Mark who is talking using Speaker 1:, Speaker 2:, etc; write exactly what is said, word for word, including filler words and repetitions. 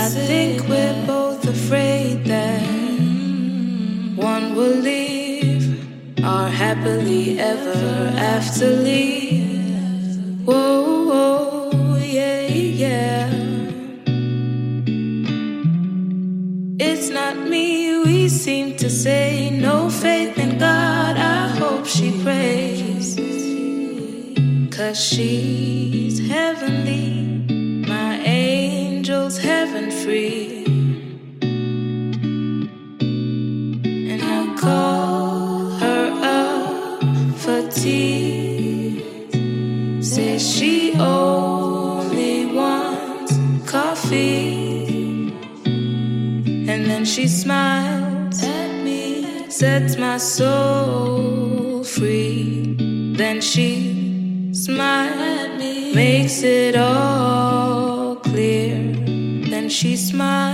Speaker 1: I think we're both afraid that one will leave our happily ever after leave. Whoa, whoa, yeah, yeah. It's not me, we seem to say no faith in God. I hope she prays, 'cause she's heavenly, my angel's heaven free. And I call her up for tea, says she only wants coffee. And then she smiles at me, sets my soul free. Then she smiles at me, makes it all clear. Then she smiles